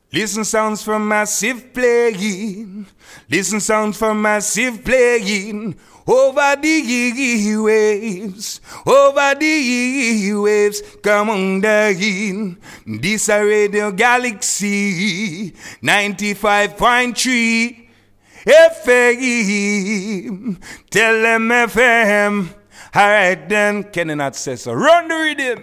Listen sounds from massive playing. Listen sounds from massive playing. Over the waves, over the waves, come on down. This a Radio Galaxy 95.3 FM. Tell them FM. Alright then, Kenny Not says so. Run the rhythm.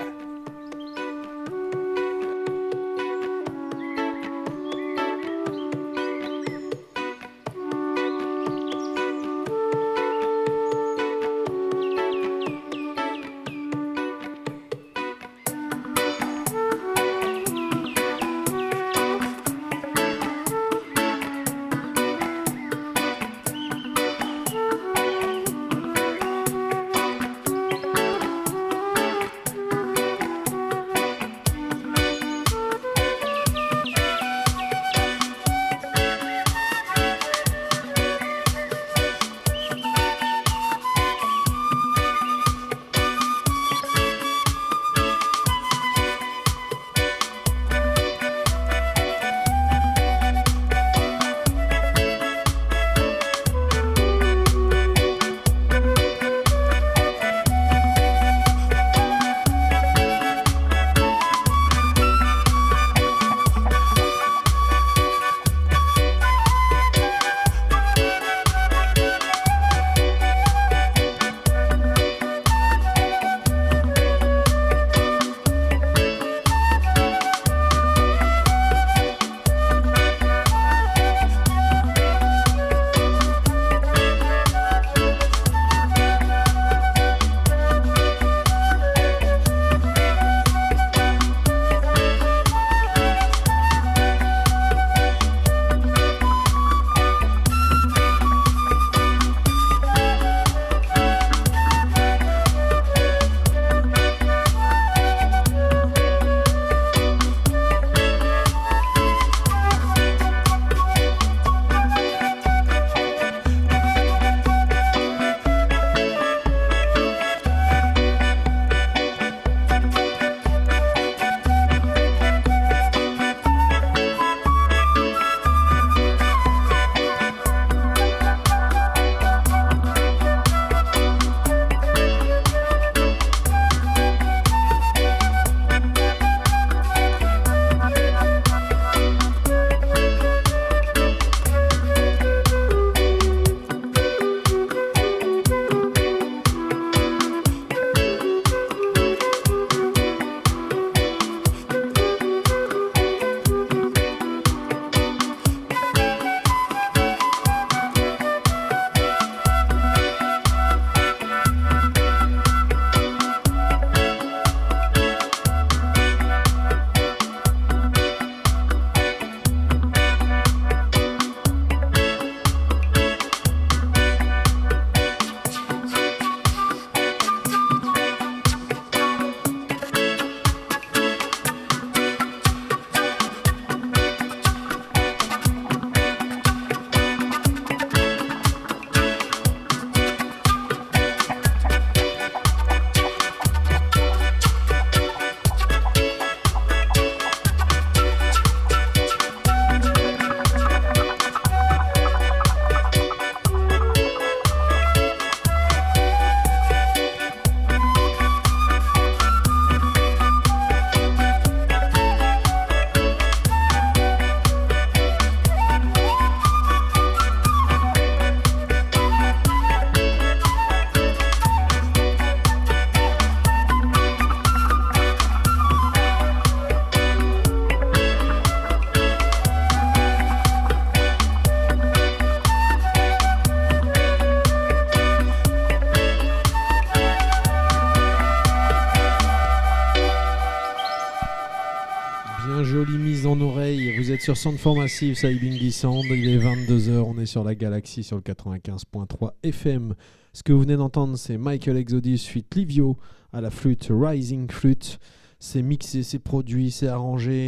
Sur Sound4 Massive, ça Bingy Sound, il est 22h, on est sur la Galaxie sur le 95.3 FM. Ce que vous venez d'entendre, c'est Michael Exodus feat. Livio à la flûte, Rising Flute. C'est mixé, c'est produit, c'est arrangé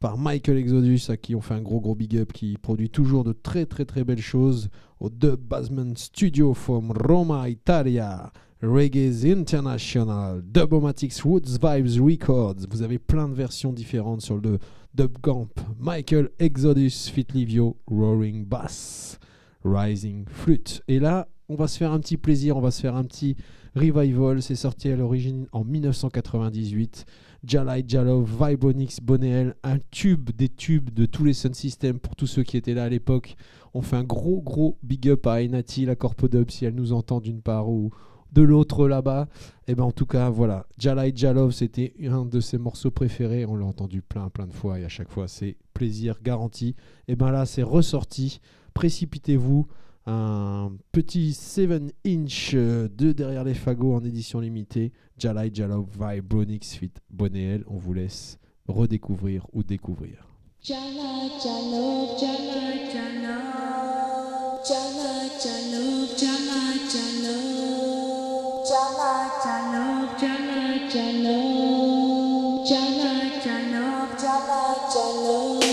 par Michael Exodus, à qui on fait un gros big up, qui produit toujours de très belles choses au Dub Basement Studio from Roma, Italia. Reggae's International, Dubomatics Woods Vibes Records. Vous avez plein de versions différentes sur le Dubcamp. Michael Exodus, Fit Livio, Roaring Bass, Rising Flute. Et là, on va se faire un petit plaisir, on va se faire un petit revival. C'est sorti à l'origine en 1998. Jalai Jalov, Vibronix, Boneel, un tube des tubes de tous les Sun System pour tous ceux qui étaient là à l'époque. On fait un gros big up à Ainati, la Corpodub, si elle nous entend d'une part ou de l'autre là-bas. Et ben en tout cas, voilà, Jalai Jalov, c'était un de ses morceaux préférés. On l'a entendu plein de fois et à chaque fois, c'est plaisir garanti. Et ben là, c'est ressorti. Précipitez-vous. Un petit 7-inch de Derrière les fagots en édition limitée. Jalai Jalov, Vibronix Fit Boneel. On vous laisse redécouvrir ou découvrir. Jalai Jalov, Jalai Jalov, Jalai Jalov, Jalai Jalov, Jalai Jalov, Jalai Jalov, Jalai Jalov, Jalai Jalov.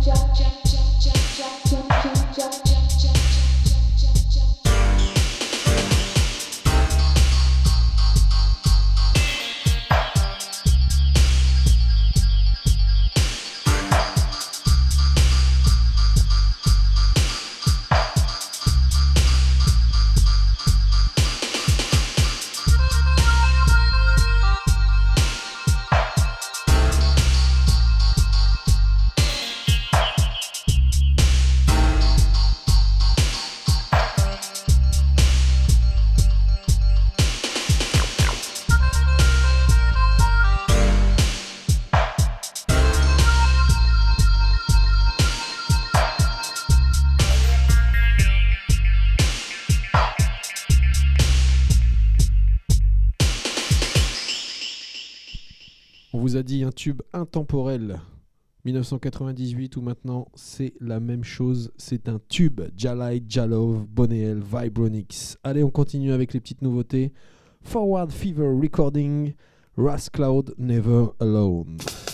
On vous a dit un tube intemporel, 1998, où maintenant c'est la même chose, c'est un tube, Jalai Jalov, Boneel, Vibronix. Allez, on continue avec les petites nouveautés. Forward Fever Recording, Ras Cloud, Never Alone.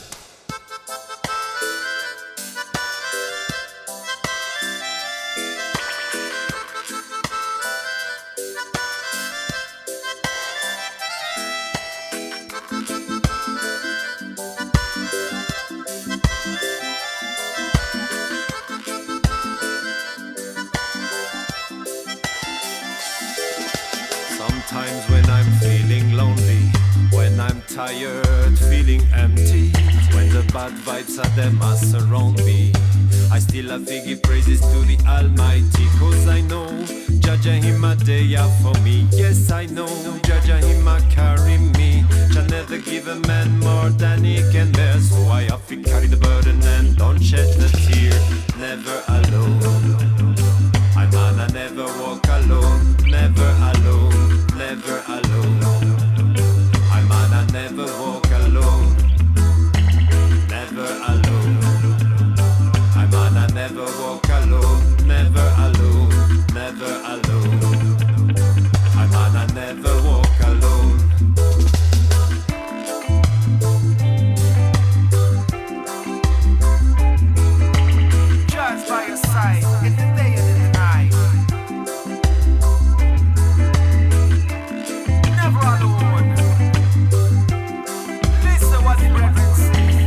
Sometimes when I'm feeling lonely, when I'm tired, feeling empty, when the bad vibes are them must surround me, I still have to give praises to the Almighty, cause I know Jaja Hima Deya for me. Yes, I know Jaja Hima carry me. Shall never give a man more than he can bear, so I have to carry the burden and don't shed the tear. Never alone, I man, I never walk alone. Never alone, never alone. I man, I never walk alone. Never alone. I man, I never walk alone. Never alone, never alone. I man, I never walk alone. Just by your side in the day and in the night. Never alone. Listen what the reverend say.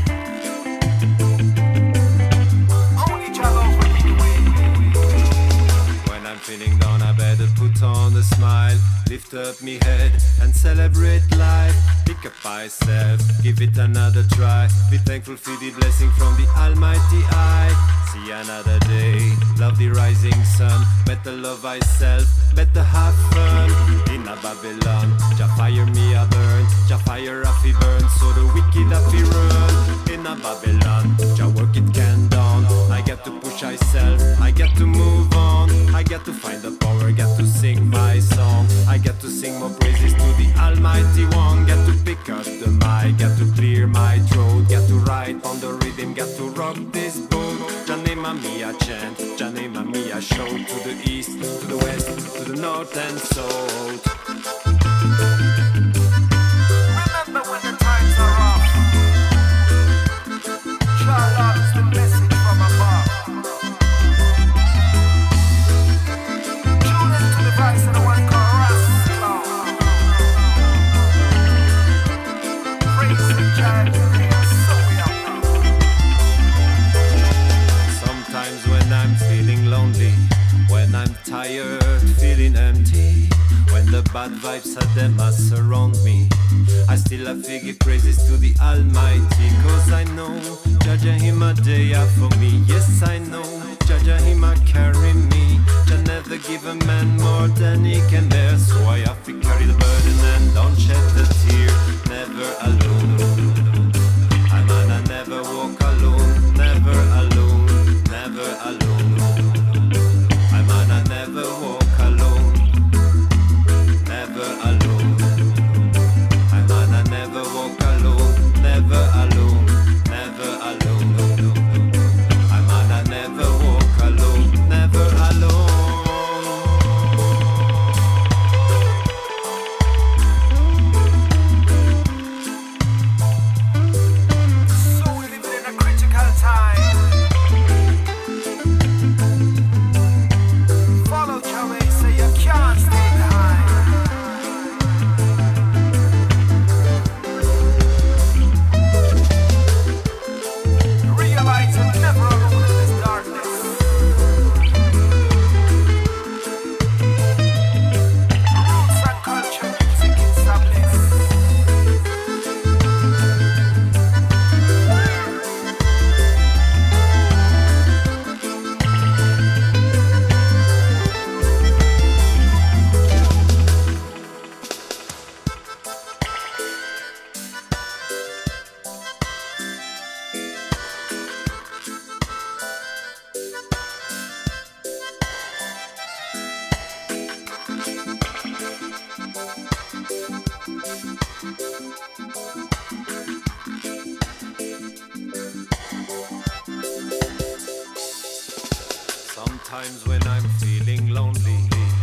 Only Jah love will lead the way. When I'm feeling down, I better put on a smile. Lift up me head and celebrate life. Pick up myself, give it another try. Be thankful for the blessing from the Almighty I. See another day, love the rising sun. Better love myself, better have fun. In a Babylon, Jah fire me a burn. Jah fire a fi burn, so the wicked a fi run. In a Babylon, Jah work it can down. I got to push myself, I got to move on. I got to find the power, got to sing my song. I got to sing more praises to the Almighty One. Got to pick up the mic, got to clear my throat. Got to write on the rhythm, got to rock this boat. Janema Mia chant, Janema Mia show. To the east, to the west, to the north and south. Remember when the times are rough, Jah Lord is the blessing from above. Tune into the voice of the one called Ras Cloud. Praise the Jah, so we are now. Sometimes when I'm feeling lonely, when I'm tired, feeling empty, when the bad vibes are them must surround me, I still have to give praises to the Almighty, cause I know Jaja Hima Deya for me. Yes, I know Jaja Hima carry me. Jah never give a man more than he can bear, so I have to carry the burden and don't shed the tear. Never alone, I man, I never walk alone. Never alone, never alone. I man, I never walk alone. Never alone. I man, I never walk alone. Never alone, never alone. times when I'm feeling lonely.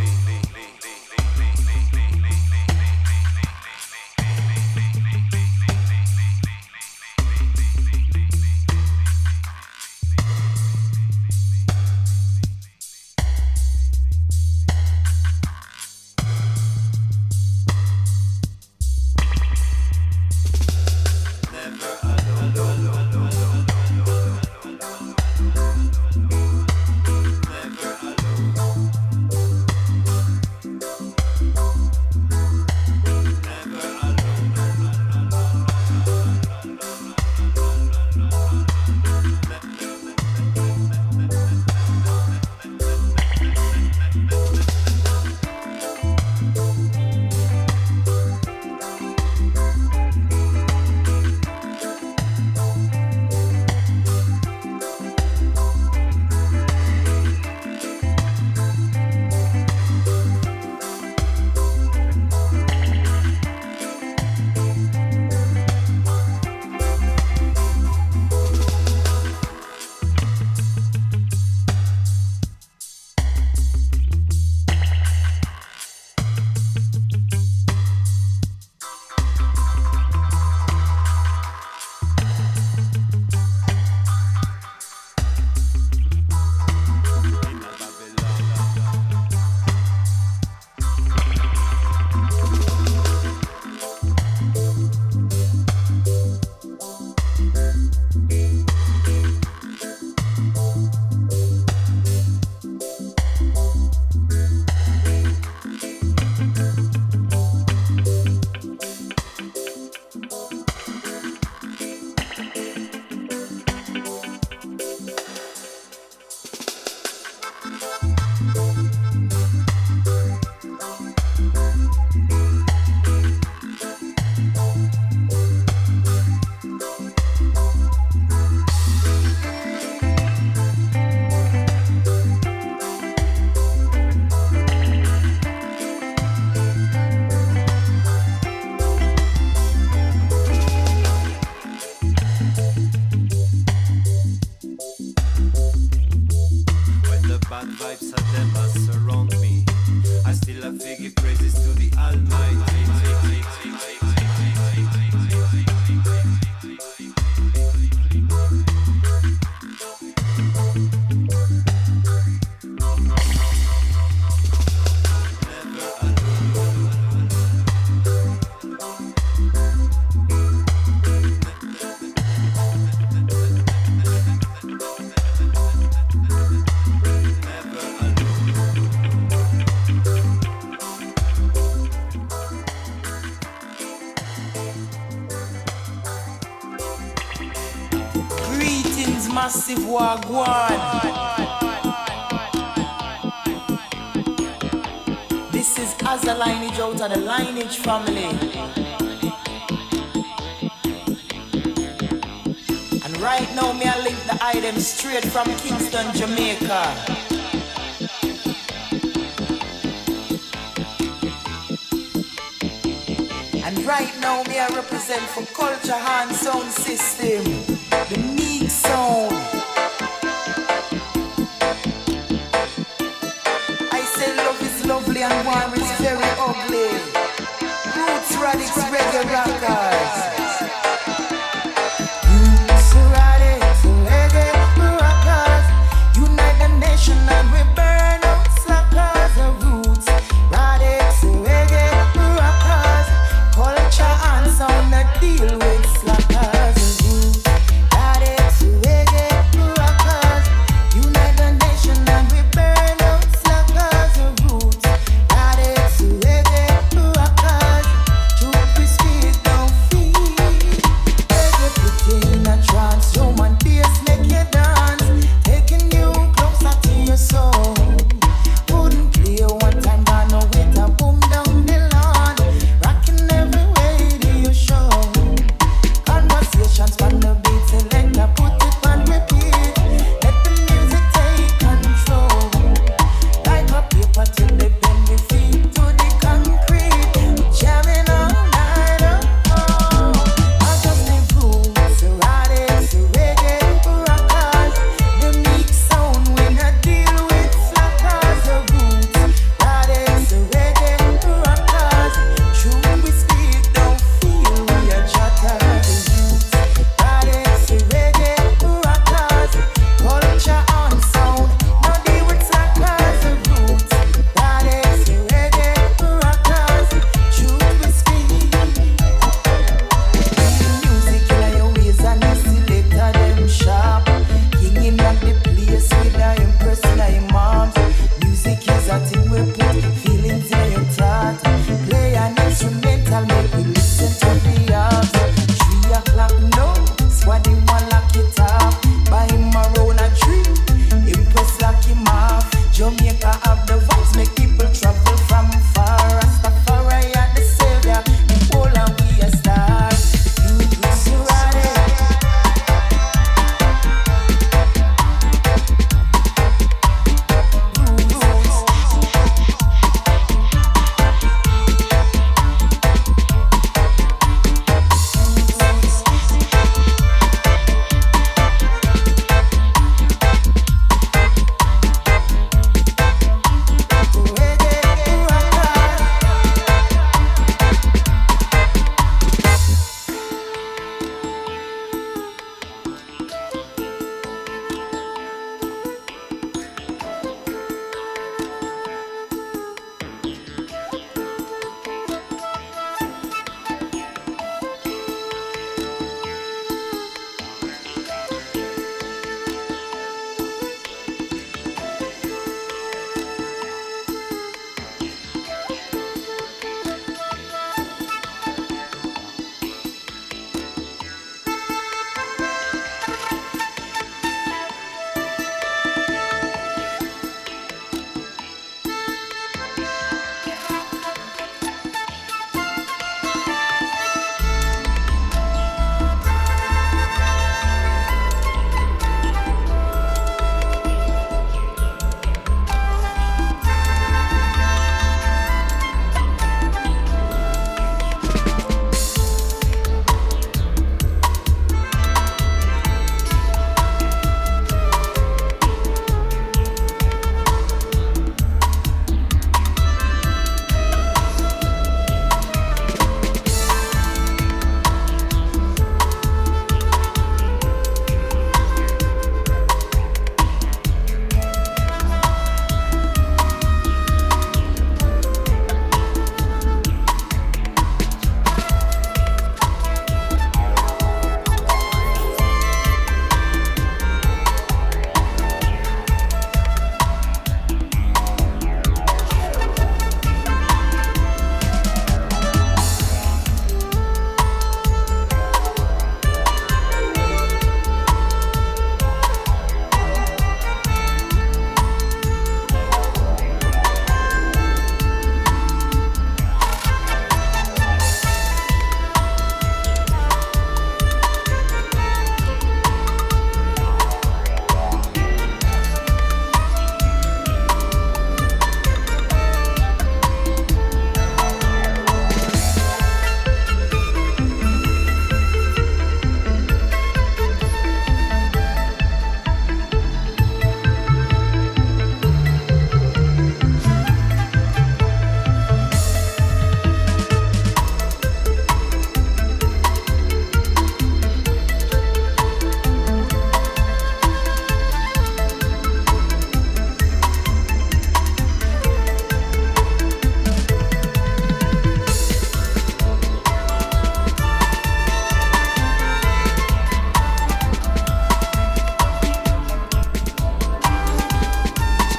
Massive Wagwan. This is as a lineage out of the lineage family. And right now me I link the item straight from Kingston, Jamaica. And right now me I represent for Culture Hand Sound System, the Meek Sound. I say love is lovely and war is very ugly. Roots Radix Reggae Rockers. Roots Radix Reggae Rockers. Unite the nation and we burn out slackers. Roots Radix Reggae Rockers. Culture and sound that deal with slackers. Roots Radix Reggae Rockers. Unite the nation and we burn out slackers. Roots Radix Reggae Rockers. Truth we speak, don't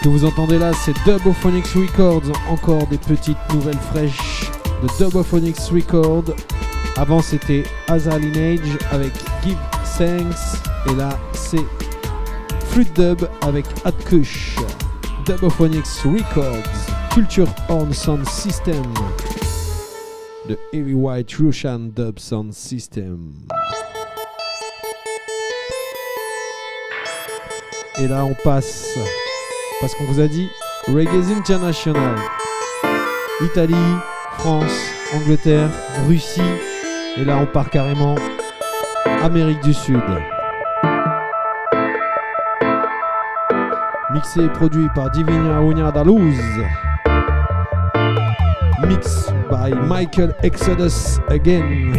Ce que vous entendez là, c'est Dubophonics Records, encore des petites nouvelles fraîches de Dubophonics Records. Avant, c'était Asa Lineage avec Give Thanks, et là, c'est Flute Dub avec Atkush. Dubophonics Records, Culture Horn Sound System, The Heavy White Russian Dub Sound System. Et là, on passe, parce qu'on vous a dit, Reggae International. Italie, France, Angleterre, Russie. Et là, on part carrément Amérique du Sud. Mixé et produit par Divina Uñadaluz. Mix by Michael Exodus again.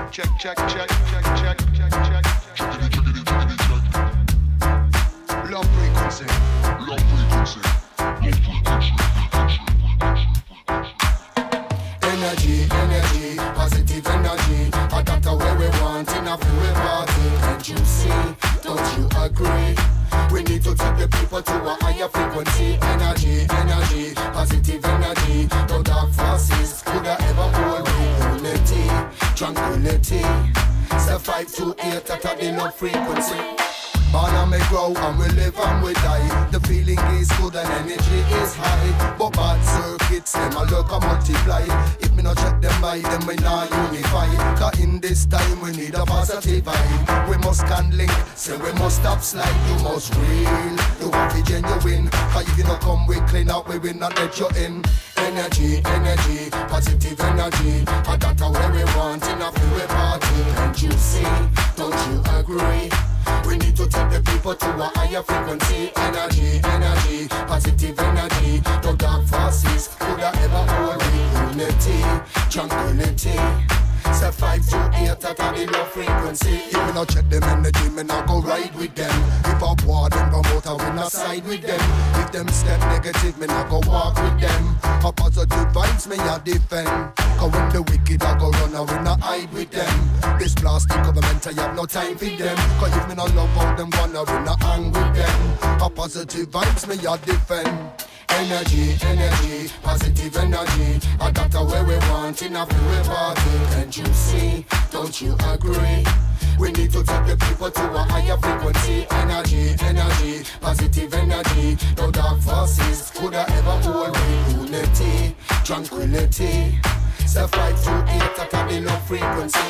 check, check, check, check, check, check. Low frequency, low frequency, low frequency. Energy, energy, positive energy. That's where we want in a free party. Can't you see? Don't you agree? We need to take the people to a higher frequency. Energy, energy, positive energy. No dark forces could have ever hold me. Unity, tranquility. So 528 at the low frequency. Born and me grow and we live and we die. The feeling is good and energy is high. But bad circuits, them a look and multiply. If me not check them by, then we not unify. Cause in this time we need a positive vibe. We must can link, say we must stop slide. You must real, you have to genuine. Cause if you not come we clean up, we will not let you in. Energy, energy, positive energy. And that's where we want in a free party. Can't you see, don't you agree? We need to take the people to a higher frequency. Energy, energy, positive energy. No dark forces could have ever hold me. Unity, tranquility. Say 528 at the low frequency. If we not check them energy, me not go ride with them. If I war them promoter, we not side with them. If them step negative, me not go walk with them. A positive vibes, me a defend. Cause when the wicked I go run, I will not hide with them. This plastic government, I have no time for them. Cause if me not love out them, gonna will not hang with them. A positive vibes, me a defend. Energy, energy, positive energy. And that's where we want in a free party. Can't you see? Don't you agree? We need to take the people to a higher frequency. Energy, energy, positive energy. No dark forces could have ever hold me. Unity, tranquility. So 528 at the low frequency.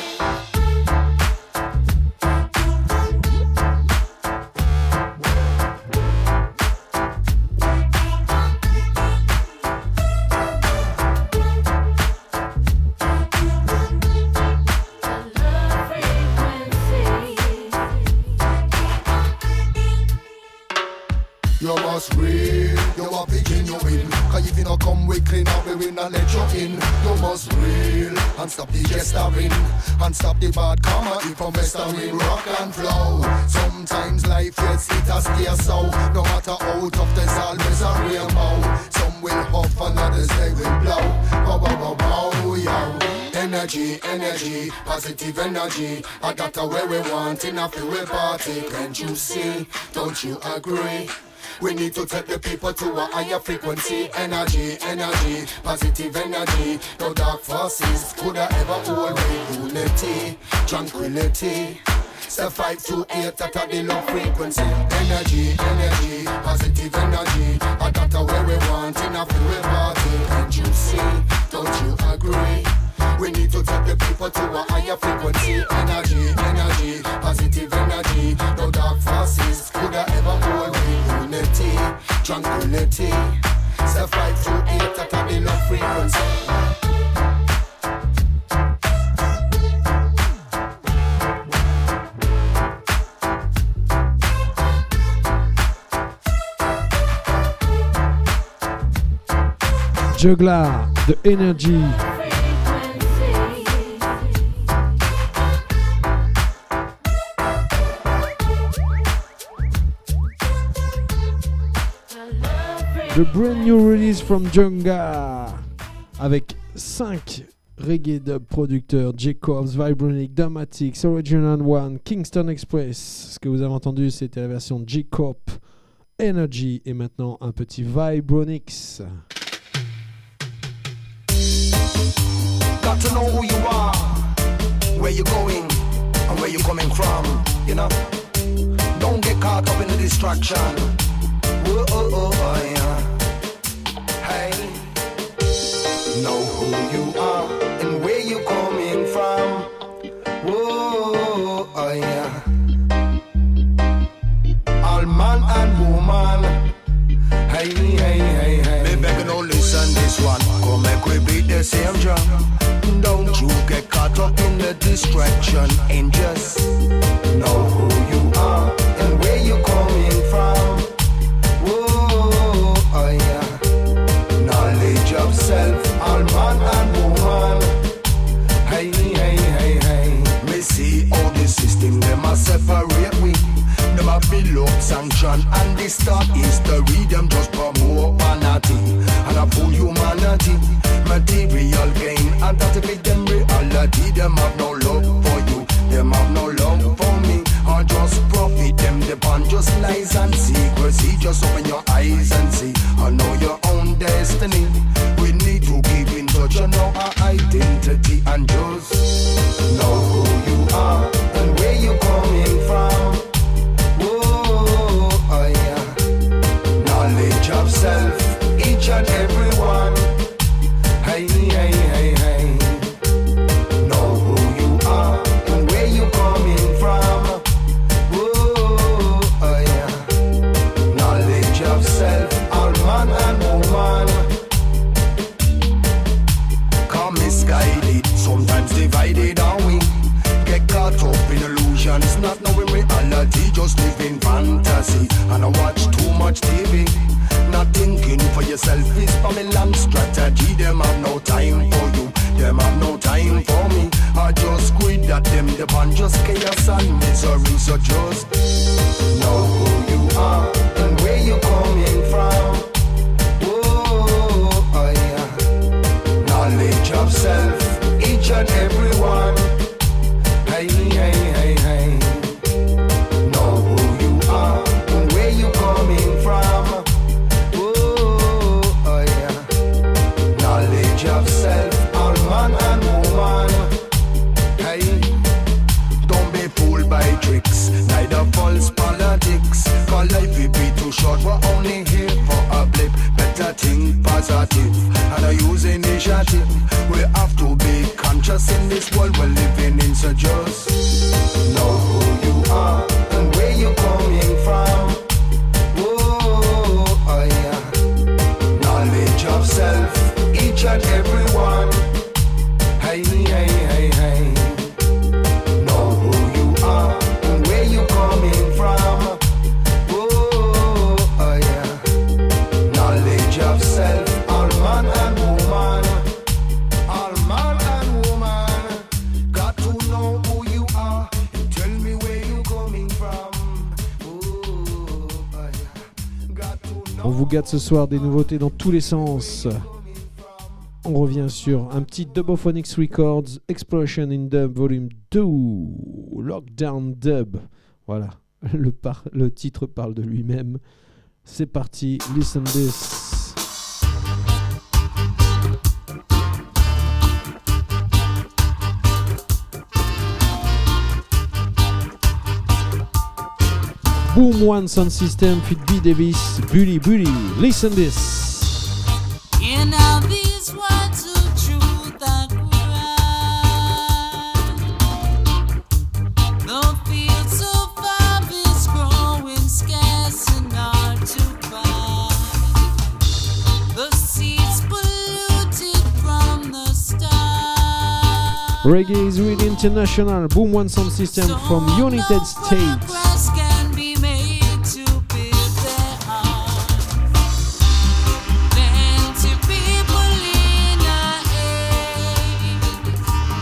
You must real, you are be genuine. Cause if you not come we clean up, we will not let you in. You must real, and stop the gesturing. And stop the bad karma, if from westering. Rock and flow, sometimes life yes it has scare so. No matter how tough there's always a rainbow. Some will huff and others they will blow. Bow, bow, bow, bow, yo. Energy, energy, positive energy. I got where we want in a free party. Can't you see, don't you agree? We need to take the people to a higher frequency. Energy, energy, positive energy. No dark forces could have ever hold me. Unity, tranquility. So 528 at the low frequency. Energy, energy, positive energy. I got where we want in a free party. Can't you see, don't you agree? We need to take the people to a higher frequency. Energy, energy, positive energy. No dark forces could have ever hold me. Unity, tranquility. So 528 at the low frequency. Juggler, The Energy. The brand new release from Junga avec 5 reggae dub producteurs: Jacobs, Vibronic, Dramatics, Original One, Kingston Express. Ce que vous avez entendu, c'était la version Jacob, Energy, et maintenant un petit Vibronics. Got to know who you are, where you're going, and where you're coming from, you know. Don't get caught up in the distraction. Whoa, oh, oh, oh, yeah. Hey, know who you are and where you're coming from. Whoa, oh, yeah. All man and woman. Hey, hey, hey, hey. Me begging no listen this one. Come make we beat the same drum. Don't you get caught up in the distraction and just know who you are and where you're coming from. Whoa, oh yeah. Knowledge of self, all man and woman. Hey, hey, hey, hey. start history, them just promote vanity and a full humanity, material gain, and that to make them reality. Them have no love for you, them have no love for me, or just profit. Them depend just lies and secrecy. Just open your eyes and see, I know your own destiny. We need to keep in touch, you know our identity, and just know who you are and where you're coming from. Oh yeah, knowledge of self, each and every one. Hey, hey, hey, hey. Know who you are and where you're coming from. Oh yeah, knowledge of self, all man and woman. Come misguided, sometimes divided, are we? Get caught up in illusions, not knowing reality, just living fantasy. And I watch too much TV, not thinking for yourself is Babylon strategy. Them have no time for you, them have no time for me. I just quit at them, depend just chaos and misery. So just know who you are and where you're coming from. Oh yeah, knowledge of self, each and every one. Hey, hey, hey, hey. Know who you are and where you're coming from. Oh yeah, knowledge of self, all man and woman. Hey, don't be fooled by tricks, neither false politics. Cause life will be too short, we're only here for a blip. Better think positive and I use initiative. We have to be conscious in this world we're living in. So just know who you are and where you're coming from. Oh yeah, knowledge of self, each and every one. Hey, hey, hey, hey. Know who you are and where you're coming from. Oh yeah, knowledge of self, all man and woman. All man and woman, got to know who you are and tell me where you're coming from. Oh yeah, got to know. On vous gâte ce soir des nouveautés dans tous les sens. On revient sur un petit Dubophonics Records, Exploration in Dub Volume 2, Lockdown Dub. Voilà, le titre parle de lui-même. C'est parti, listen this. Boom One Sound System fit B Davis, Bully Bully, listen this. In all these words of truth I cry. The fields of harvest growing scarce and hard to find. The seeds polluted from the start. Reggae is really international. Boom One Sound System from United States. Progress can be made to build their heart. Plenty people in our age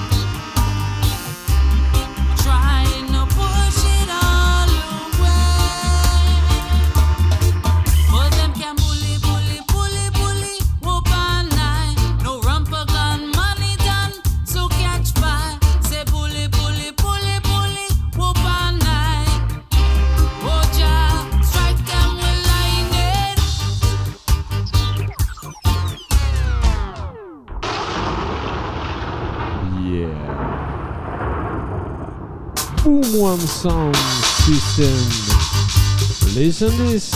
trying to push it all away. But them can bully, bully, bully, bully, whoop all night. No rumper gun, money done, so catch fire. Say bully, bully, bully, bully, whoop all night. Oh, Jah, strike them with lightning. Yeah. Boom One Sound System. Listen this.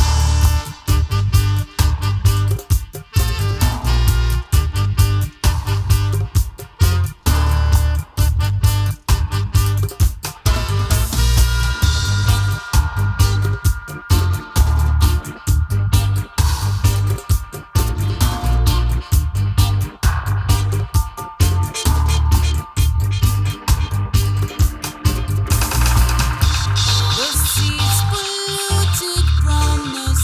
The seeds polluted from the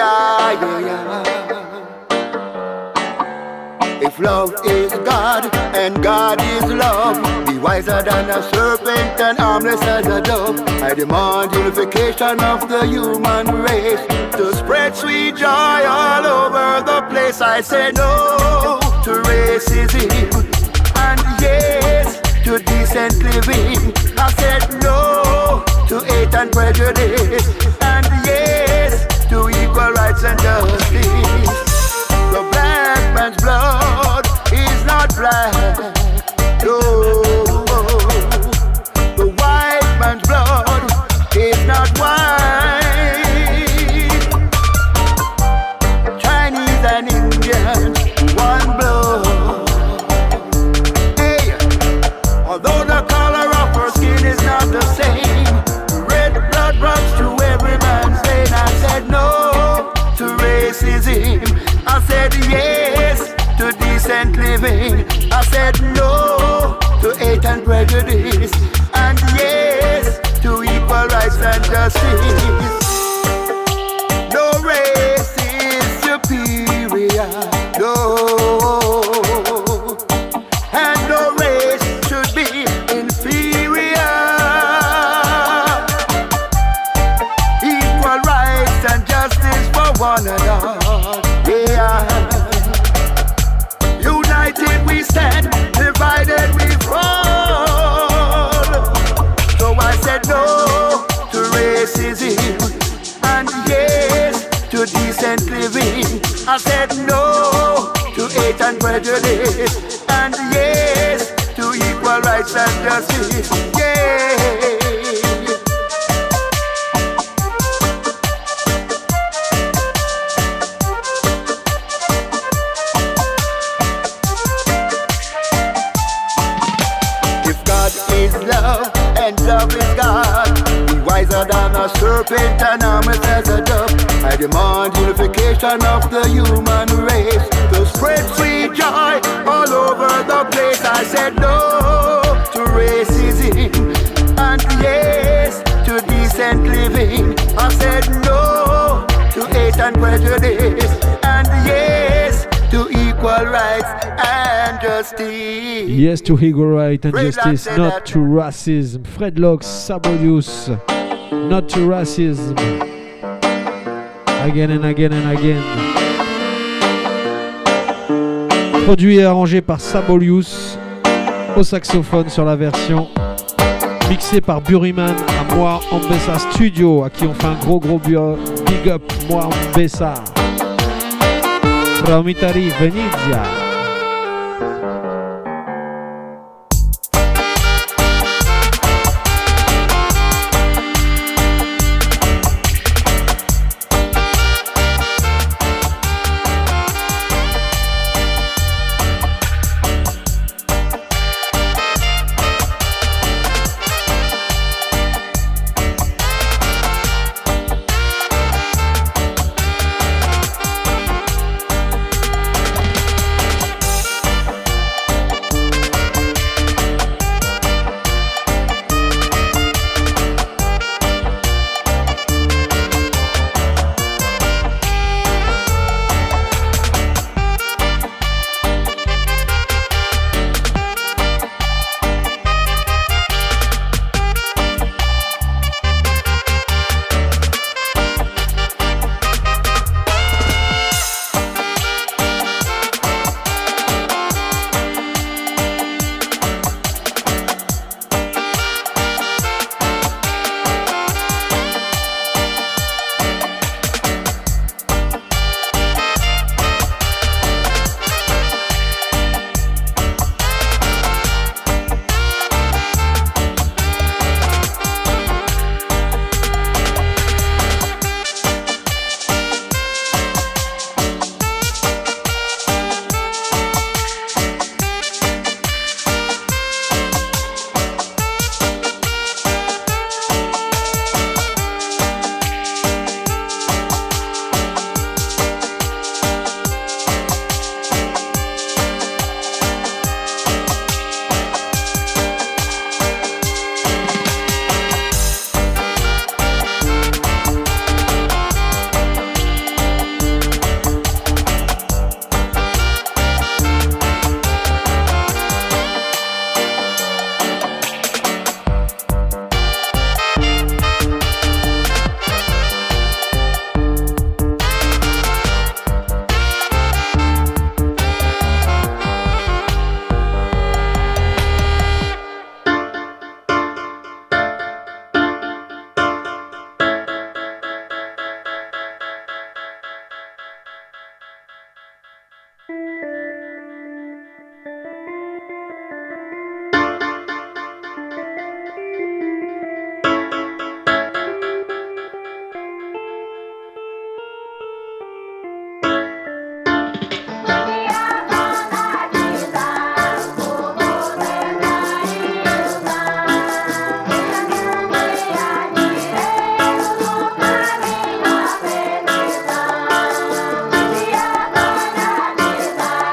yeah, yeah, yeah. If love is God and God is love, be wiser than a serpent and harmless as a dove. I demand unification of the human race to spread sweet joy all over the place. I say no to racism and yes to decent living. I said no to hate and prejudice and yes to equal rights and justice. The black man's blood is not black, no. The white man's blood is not white. Chinese and Indians, one blood. Hey, although the color of her skin is not the same, red blood runs through every man's vein. I said no to racism. I said yes to decent living. I said no to hate and prejudice. And yes to equal rights and justice. No race is superior, no. And no race should be inferior. Equal rights and justice for one another. Yeah. United we stand, divided we fall. So I said no to racism and yes to decent living. I said no to hate and prejudice and yes to equal rights and justice. Yeah. Love and love is God. Be wiser than a serpent and harmless as a dove. I demand unification of the human race to spread sweet joy all over the place. I said no to racism and yes to decent living. I said no to hate and prejudice and yes to equal rights and justice. Yes to equal right and justice, not to racism. Fred Locks, Sabolius, not to racism. Again and again and again. Produit et arrangé par Sabolius au saxophone sur la version. Mixé par Buriman à Moi Ambessa Studio, à qui on fait un gros big up. Moi Ambessa. From Italy, Venezia. Thank you.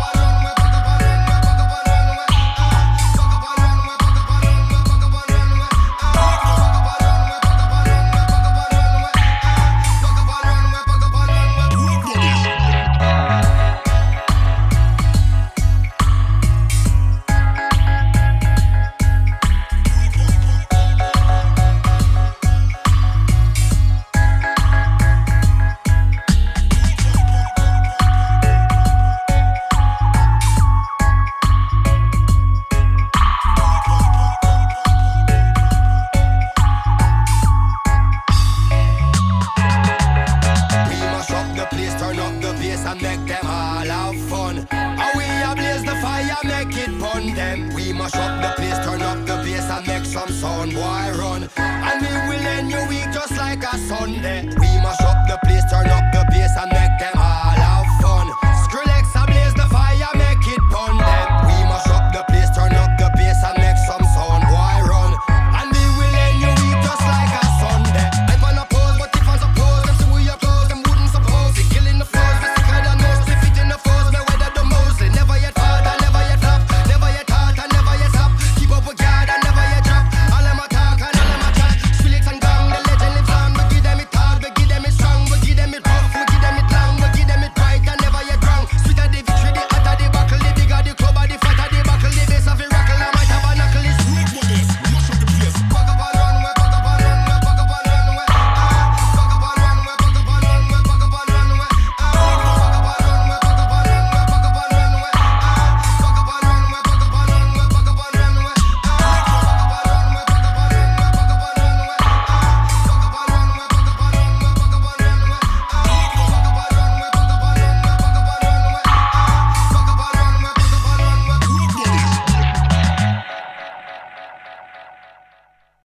And we will end your week just like a Sunday. We mash up the place, turn up the bass and make